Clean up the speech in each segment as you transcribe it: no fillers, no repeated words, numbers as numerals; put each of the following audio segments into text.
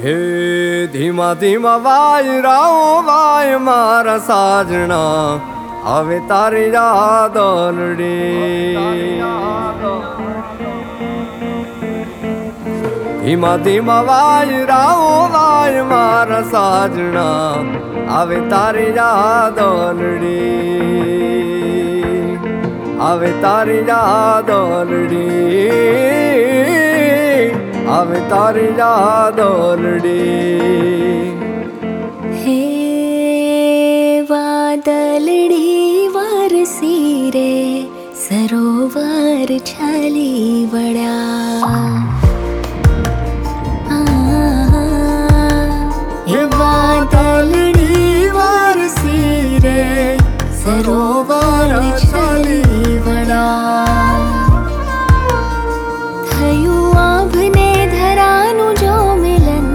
હે ધીમા ધીમા વાય રાઓ વાય મારા સાજણા, હવે તારી યાદ આલડી. ધીમા ધીમા વાય રાઓ વાય મારા સાજણા, હવે તારી યાદ આલડી, હવે તારી યાદ આલડી, હવે તારી યાદ આલડી. હે વાદળડી વરસી રે સરોવર છલી વળ્યા. હે વાદળડી વરસી રે સરોવર છલી વળ્યા. થયું આભને ધરાનું જો મિલન,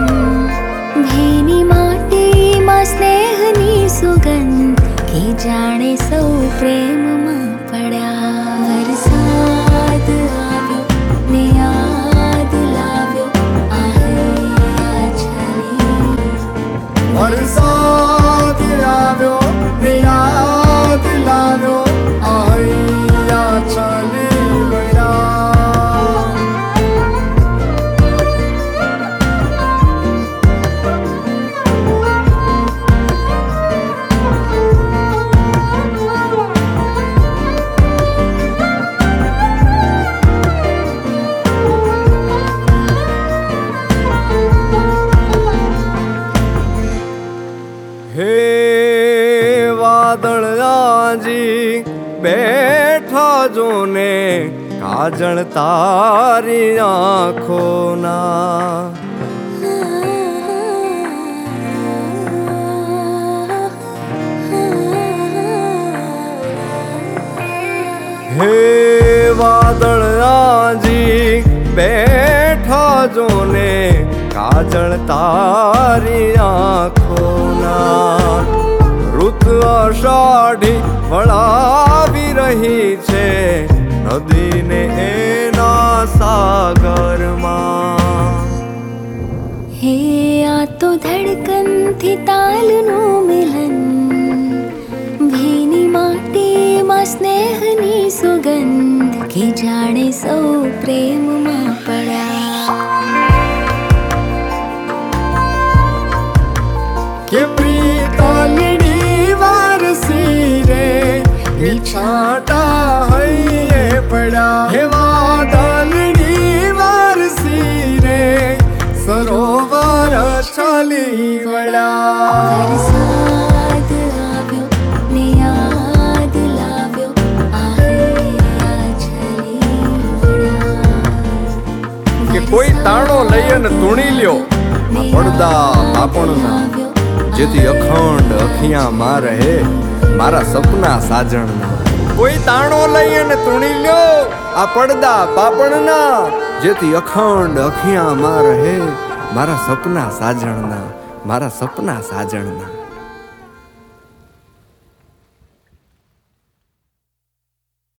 ભીની માટીમાં સ્નેહની સુગંધ, કે જાણે સૌ પ્રેમમાં પડ્યા. વરસાદ આવ્યો ને યાદ લાવ્યો આ છલી. વરસાદ આવ્યો ને યાદ લાવ્યો આ છલી વળ્યા. હે વાદળાજી બેઠા જોને, કાજળ તારી આંખોના. હે વાદળાજી બેઠા જોને, કાજળ તારી આંખોના. ઋત અષાઢી વળાવી રહી છે નદીને એના સાગરમાં. હે આ તો ધડકનથી તાલનું મિલન, ભીની માટીમાં સ્નેહની સુગંધ, કે જાણે સૌ પ્રેમમાં પડ્યા. કે પ્રીતલડી વરસી રે છાંટા હૈયે પડ્યા. હે વાદળડી વરસી રે સરોવર છલી વળ્યા. વરસાદ આવ્યો ને યાદ લાવ્યો આ છલી વળ્યા. કે કોઈ તાણો લઈ અને તૂણી લ્યો આ પડદા પાપણના, જેથી અખંડ અખિયામાં રહે મારા સપના સાજણના. કોઈ તાણો લઈ અને તૂણી લ્યો આ પડદા પાપણના, જેથી અખંડ અખિયામાં રહે મારા સપના સાજણના, મારા સપના સાજણના.